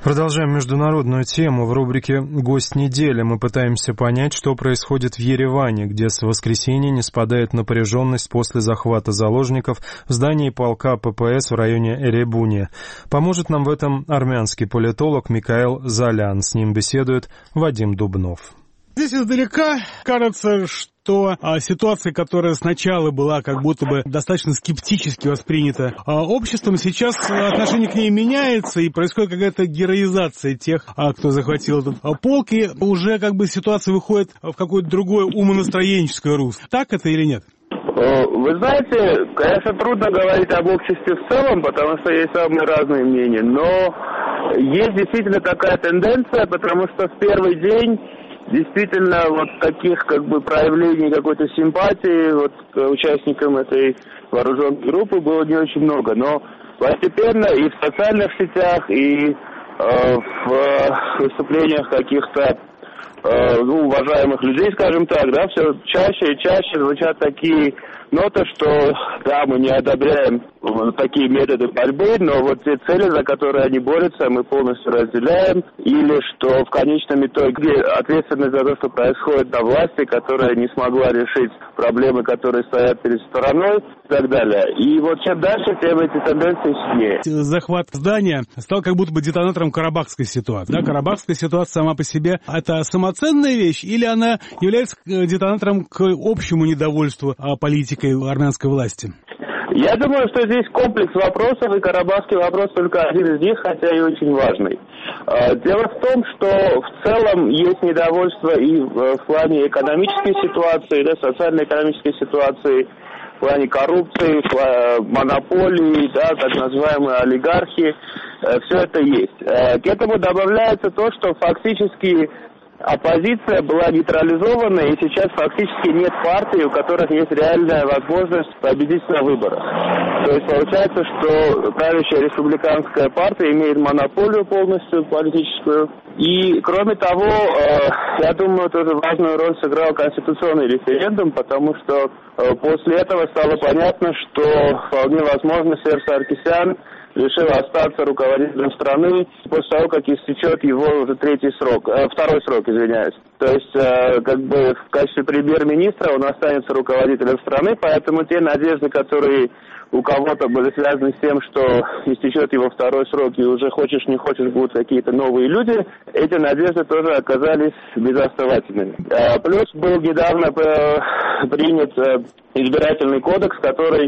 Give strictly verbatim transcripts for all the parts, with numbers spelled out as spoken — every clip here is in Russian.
Продолжаем международную тему. В рубрике «Гость недели» мы пытаемся понять, что происходит в Ереване, где с воскресенья не спадает напряженность после захвата заложников в здании полка ППС в районе Эребуни. Поможет нам в этом армянский политолог Микаэл Залян. С ним беседует Вадим Дубнов. Здесь издалека кажется, что а, ситуация, которая сначала была как будто бы достаточно скептически воспринята а, обществом, сейчас отношение к ней меняется, и происходит какая-то героизация тех, а, кто захватил этот а, полк, и уже как бы ситуация выходит в какое-то другое умонастроенческое русло. Так это или нет? Вы знаете, конечно, трудно говорить об обществе в целом, потому что есть самые разные мнения, но есть действительно такая тенденция, потому что в первый день действительно вот таких как бы проявлений какой-то симпатии вот к участникам этой вооруженной группы было не очень много, но постепенно и в социальных сетях, и э, в выступлениях каких-то э, ну, уважаемых людей, скажем так, да, все чаще и чаще звучат такие ноты, что да, мы не одобряем такие методы борьбы, но вот те цели, за которые они борются, мы полностью разделяем, или что в конечном итоге ответственность за то, что происходит на власти, которая не смогла решить проблемы, которые стоят перед стороной, и так далее. И вот чем дальше, тем эти тенденции сильнее. Захват здания стал как будто бы детонатором карабахской ситуации. Да? Карабахская ситуация сама по себе — это самоценная вещь, или она является детонатором к общему недовольству политикой армянской власти? Я думаю, что здесь комплекс вопросов, и карабахский вопрос только один из них, хотя и очень важный. Дело в том, что в целом есть недовольство и в плане экономической ситуации, да, социально-экономической ситуации, в плане коррупции, монополии, да, так называемые олигархи. Все это есть. К этому добавляется то, что фактически оппозиция была нейтрализована, и сейчас фактически нет партий, у которых есть реальная возможность победить на выборах. То есть получается, что правящая республиканская партия имеет монополию полностью политическую. И, кроме того, я думаю, тоже важную роль сыграл конституционный референдум, потому что после этого стало понятно, что вполне возможно Серж Саркисян решил остаться руководителем страны после того, как истечет его уже третий срок, э, второй срок, извиняюсь. То есть, э, как бы в качестве премьер-министра он останется руководителем страны, поэтому те надежды, которые у кого-то были связаны с тем, что истечет его второй срок, и уже хочешь не хочешь будут какие-то новые люди, эти надежды тоже оказались безосновательными. Э, плюс был недавно э, принят э, избирательный кодекс, который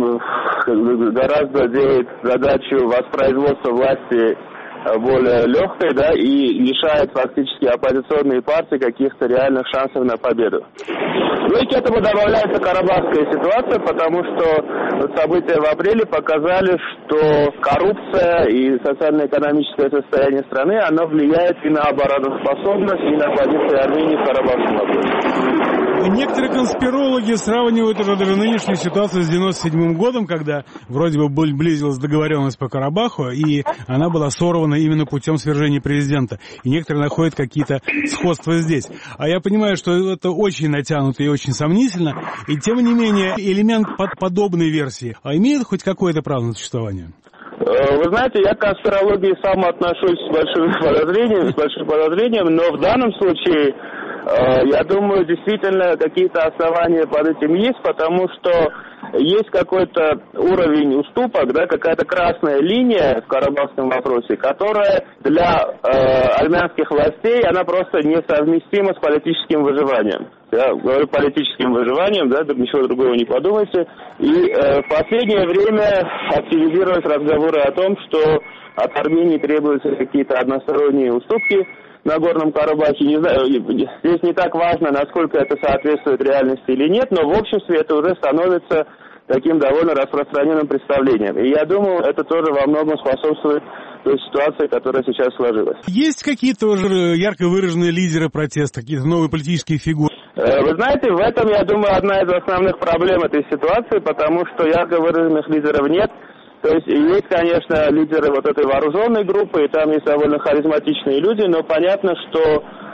э, гораздо делает задачу воспроизводства власти более легкой, да, и лишает фактически оппозиционные партии каких-то реальных шансов на победу. Ну и к этому добавляется карабахская ситуация, потому что события в апреле показали, что коррупция и социально-экономическое состояние страны, оно влияет и на обороноспособность, и на позиции Армении в карабахском вопросе. Некоторые конспирологи сравнивают уже даже нынешнюю ситуацию с девяносто седьмым годом, когда вроде бы близилась договоренность по Карабаху, и она была сорвана именно путем свержения президента. И некоторые находят какие-то сходства здесь. А я понимаю, что это очень натянуто и очень сомнительно, и тем не менее элемент под подобной версии а имеет хоть какое-то право на существование? Вы знаете, я к конспирологии сам отношусь с большим подозрением, с большим подозрением, но в данном случае я думаю, действительно какие-то основания под этим есть, потому что есть какой-то уровень уступок, да, какая-то красная линия в карабахском вопросе, которая для э, армянских властей, она просто несовместима с политическим выживанием. Я говорю политическим выживанием, да, ничего другого не подумайте. И э, в последнее время активизировались разговоры о том, что от Армении требуются какие-то односторонние уступки на Горном Карабахе. Не знаю, здесь не так важно, насколько это соответствует реальности или нет, но в обществе это уже становится таким довольно распространенным представлением. И я думаю, это тоже во многом способствует той ситуации, которая сейчас сложилась. Есть какие-то уже ярко выраженные лидеры протеста, какие-то новые политические фигуры? Вы знаете, в этом, я думаю, одна из основных проблем этой ситуации, потому что ярко выраженных лидеров нет. То есть есть, конечно, лидеры вот этой вооруженной группы, и там есть довольно харизматичные люди, но понятно, что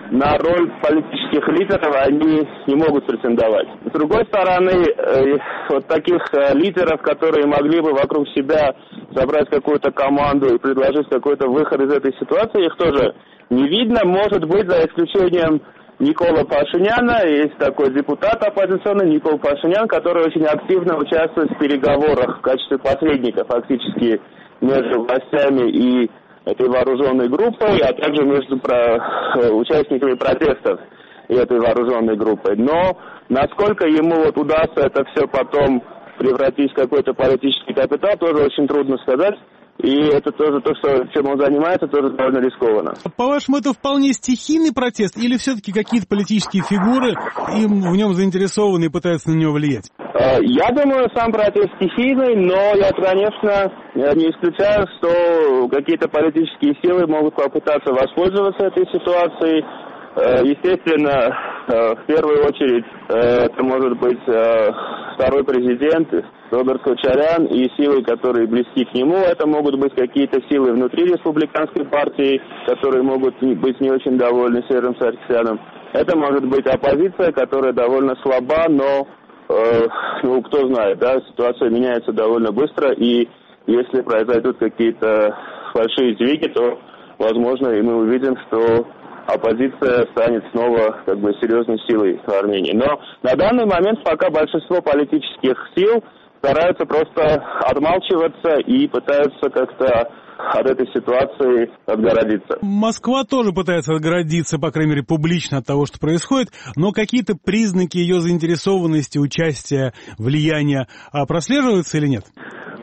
на роль политических лидеров они не могут претендовать. С другой стороны, вот таких лидеров, которые могли бы вокруг себя собрать какую-то команду и предложить какой-то выход из этой ситуации, их тоже не видно. Может быть, за исключением Никола Пашиняна, есть такой депутат оппозиционный Никол Пашинян, который очень активно участвует в переговорах в качестве посредника фактически между властями и этой вооруженной группой, а также между про, участниками протестов и этой вооруженной группой. Но насколько ему вот удастся это все потом превратить в какой-то политический капитал, тоже очень трудно сказать. И это тоже то, что, чем он занимается, тоже довольно рискованно. По-вашему, это вполне стихийный протест или все-таки какие-то политические фигуры им в нем заинтересованы и пытаются на него влиять? Я думаю, сам протест стихийный, но я, конечно, не исключаю, что какие-то политические силы могут попытаться воспользоваться этой ситуацией. Естественно, в первую очередь, это может быть второй президент Роберт Кочарян и силы, которые близки к нему. Это могут быть какие-то силы внутри республиканской партии, которые могут быть не очень довольны Сержем Саркисяном. Это может быть оппозиция, которая довольно слаба, но, э, ну, кто знает, да, ситуация меняется довольно быстро, и если произойдут какие-то большие сдвиги, то, возможно, и мы увидим, что оппозиция станет снова как бы серьезной силой в Армении. Но на данный момент пока большинство политических сил стараются просто отмалчиваться и пытаются как-то от этой ситуации отгородиться. Москва тоже пытается отгородиться, по крайней мере, публично от того, что происходит, но какие-то признаки ее заинтересованности, участия, влияния прослеживаются или нет?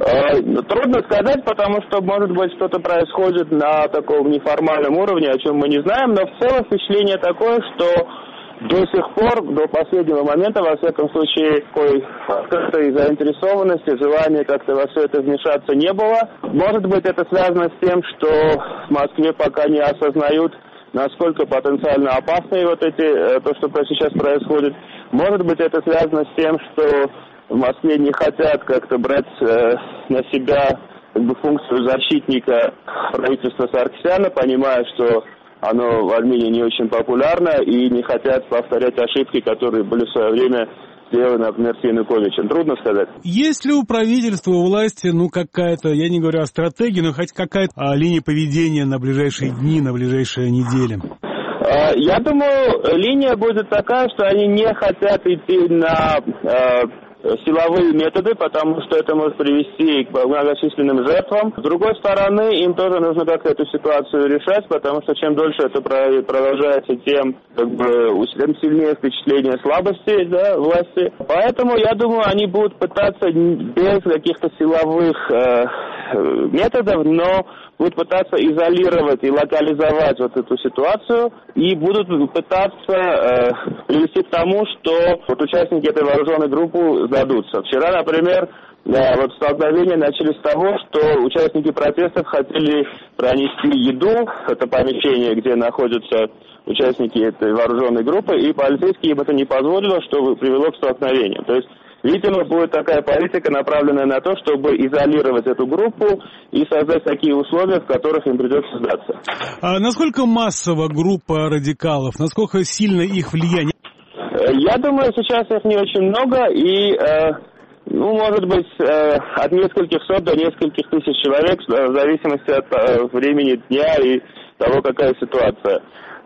Трудно сказать, потому что, может быть, что-то происходит на таком неформальном уровне, о чем мы не знаем, но в целом впечатление такое, что до сих пор, до последнего момента, во всяком случае, такой открытой заинтересованности, желания как-то во все это вмешаться не было. Может быть, это связано с тем, что в Москве пока не осознают, насколько потенциально опасны вот эти, то, что сейчас происходит. Может быть, это связано с тем, что в Москве не хотят как-то брать э, на себя как бы, функцию защитника правительства Саркисяна, понимая, что оно в Армении не очень популярно, и не хотят повторять ошибки, которые были в свое время сделаны, например, с Януковичем. Трудно сказать. Есть ли у правительства, у власти, ну, какая-то, я не говорю о стратегии, но хоть какая-то а, линия поведения на ближайшие дни, на ближайшие недели? Я думаю, линия будет такая, что они не хотят идти на э, силовые методы, потому что это может привести к многочисленным жертвам. С другой стороны, им тоже нужно как-то эту ситуацию решать, потому что чем дольше это продолжается, тем как бы тем сильнее впечатление слабости, да, власти. Поэтому, я думаю, они будут пытаться без каких-то силовых э, методов, но будут пытаться изолировать и локализовать вот эту ситуацию и будут пытаться э, привести к тому, что вот участники этой вооруженной группы сдадутся. Вчера, например, да, вот столкновения начались с того, что участники протестов хотели пронести еду в это помещение, где находятся участники этой вооруженной группы, и полицейские им это не позволило, что привело к столкновению. То есть, видимо, будет такая политика, направленная на то, чтобы изолировать эту группу и создать такие условия, в которых им придется сдаться. А насколько массова группа радикалов? Насколько сильно их влияние? Я думаю, сейчас их не очень много, и, э, ну, может быть, э, от нескольких сот до нескольких тысяч человек, в зависимости от э, времени дня и того, какая ситуация.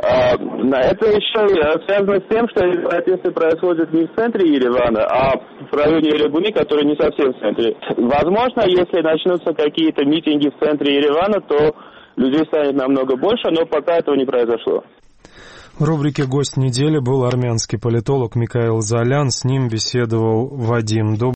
Это еще связано с тем, что протесты происходят не в центре Еревана, а в районе Еребуни, который не совсем в центре. Возможно, если начнутся какие-то митинги в центре Еревана, то людей станет намного больше, но пока этого не произошло. В рубрике «Гость недели» был армянский политолог Микаил Золян. С ним беседовал Вадим Дуб.